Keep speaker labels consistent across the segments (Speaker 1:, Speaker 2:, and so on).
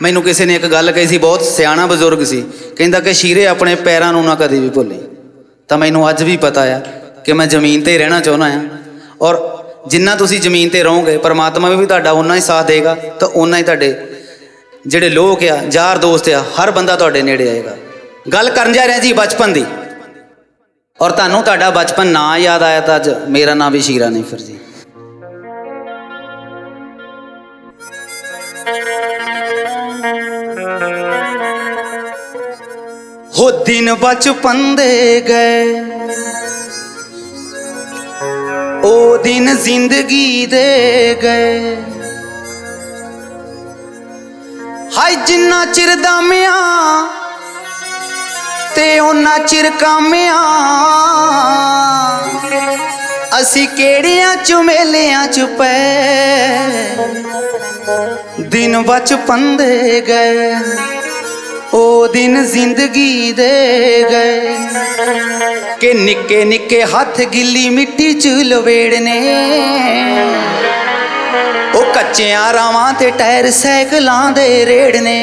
Speaker 1: मैनू किसी ने एक गल कही सी, बहुत सियाणा बजुर्ग सी, कहंदा कि शीरे अपने पैरों नूं ना कदे भी भुल्ली। तो मैनू अज भी पता है कि मैं जमीन ते रहना चाहुंदा हां, और जिन्ना तुसीं जमीन ते रहोगे परमात्मा भी तुहाडा उन्ना ही साथ देगा, तो उन्ना ही तुहाडे जिहड़े लोग आ, यार दोस्त आ, हर बंदा तुहाडे नेड़े आएगा। गल करन जा रहा जी बचपन दी, और तुहानूं तुहाडा बचपन ना याद आया तो अज मेरा नाम भी शीरा नहीं फिर जी। हो दिन बचपन दे गए, ओ दिन जिंदगी दे गए। हाय जिन्ना चिर दामिया ते उन्ना चिर कामिया, असी केड़ियां चुमेलियां च पै दिन बचपन दे गए, ओ दिन जिंदगी दे गए। के निक्के निक्के हाथ गिल्ली मिट्टी च लवेड़ने, ओ कच्चियां रावां ते टायर साइकलां दे रेड़ने।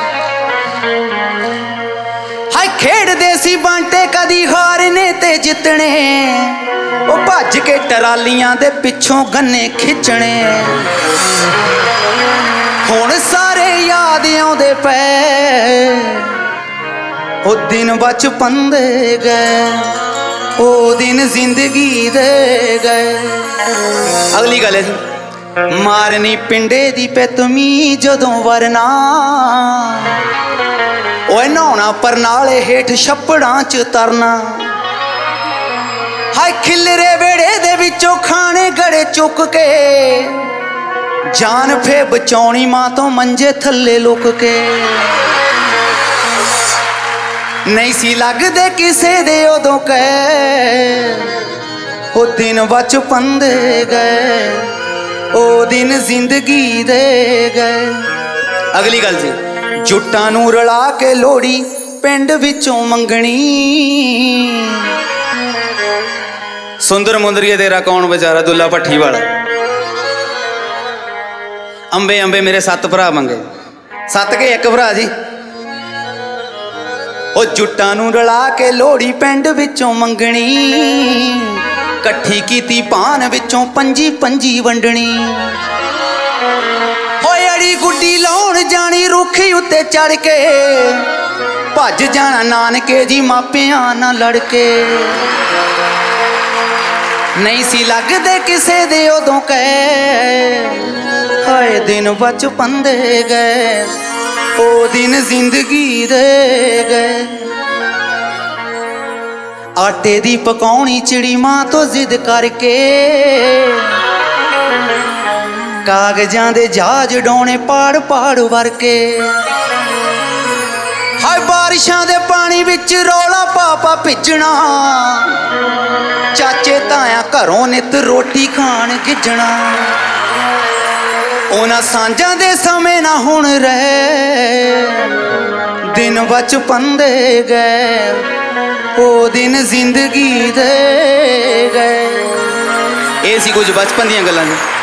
Speaker 1: हाय खेड़दे सी बांटे कदी हारने ते जितने, ओ भज के टरालियां दे पिछों गन्ने खिचने। हुण सारे याद आउंदे पै, ओ दिन बचपन दे गए, ओ दिन जिंदगी दे गए। अगली गल है जी, मारनी पिंडे दी पैतमी जदों वरना, ओए नहाउणा परनाले हेठ छप्पड़ां च तरना। हाय खिलरे वेड़े दे विचों खाने गड़े चुक के, जान फे बचाउणी मां तो मंजे थल्ले लुक के। नहीं सी लगदे किसे दे उदों कह, ओ दिन बचपन दे गए, ओ दिन जिंदगी दे गए। अगली गल जी, जुट्टां नूं रला के लोड़ी पिंड विचों मंगणी। सुंदर मुंदरिए तेरा कौन बेचारा दुल्ला भट्ठी वाला। अंबे अंबे मेरे 7 भरा मंगे, 7 के 1 भरा जी। ओ जुट्टां नूं रला के लोड़ी पिंड विचों मंगणी, कट्ठी कीती भान विचों 5-5 वंडणी। होए अड़ी गुड्डी लाउण जानी रूखी उत्ते चढ़ के, भज जाना नानके जी मापियां नाल लड़ के। नहीं सी लगदे किसे दे उदों कह, हाय दिन बचपन दे गए, ओ दिन जिंदगी दे गए। आटे दी पकाउणी चिड़ी मां तो जिद करके, कागजां दे जहाज डोने पाड़ पाड़ वर के। हाय बारिशां दे पानी विच रौला पापा भिजना, चाचे ताया घरों नित रोटी खाण गिजना। उन्हां सांझां दे समय ना हुण रहे, दिन बचपन दे गए, ओ दिन जिंदगी दे गए। ये सी कुछ बचपन दीयां गल्लां।